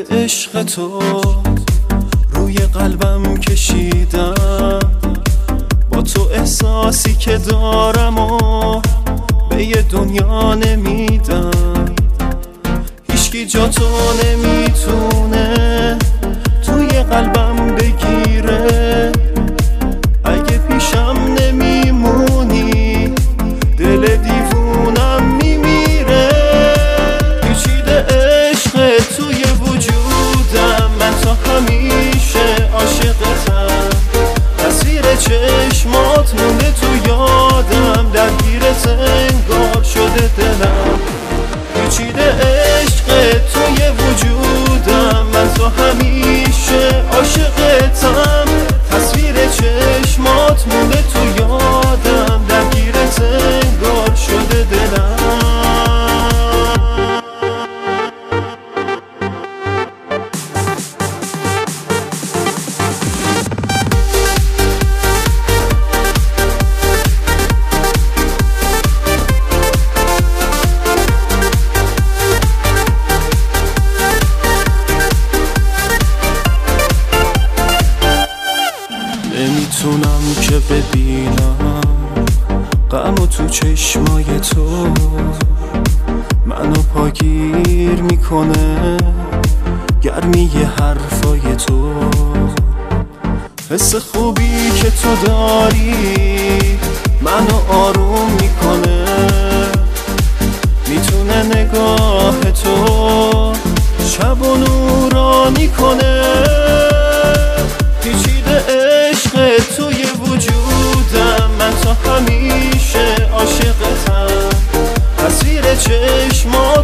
عشق تو روی قلبم کشیدم، با تو احساسی که دارم و به یه دنیا نمیدم. هیچکی جا تو نمیتونه توی قلبم بگیره، اگه پیشم نمیمونی دل دیوونم میمیره. پیچیده عشق توی وجودم، من تا همیشه عاشقتم. تصویر چشمات مونده تو یادم، درگیرت انگار شده دلم. پیچیده عشق توی وجودم، من تا همیشه عاشقتم. تصویر چشمات مونده تو یادم، درگیرت انگار شده دلم. نمیتونم که ببینم غمو تو چشمای تو، منو پاگیر میکنه گرمی حرفای تو. حس خوبی که تو داری منو آروم میکنه، میتونه نگاه تو شب و نورانی کنه. پیچیده عشق توی وجودم، من تا همیشه عاشقتم. تصویر چشمات